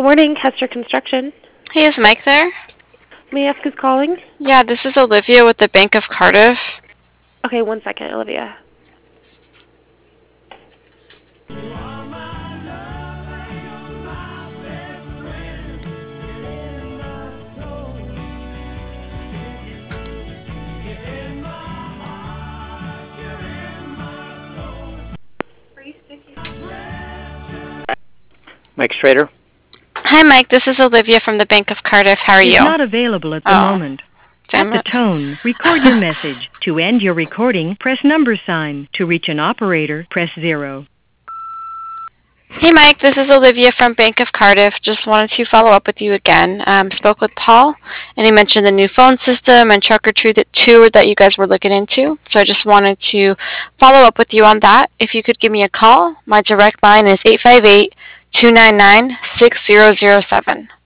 morning, Hester Construction. Hey, is Mike there? May I ask who's calling? Yeah, this is Olivia with the Bank of Cardiff. Okay, 1 second, Olivia. Mike Strader. Hi, Mike. This is Olivia from the Bank of Cardiff. How are you? Is not available at the moment. Damn At the it. tone, record your message. To end your recording, press #sign. To reach an operator, press 0. Hey, Mike. This is Olivia from Bank of Cardiff. Just wanted to follow up with you again. Spoke with Paul, and he mentioned the new phone system and truck or tour that you guys were looking into. So I just wanted to follow up with you on that. If you could give me a call, my direct line is 858-299-6007.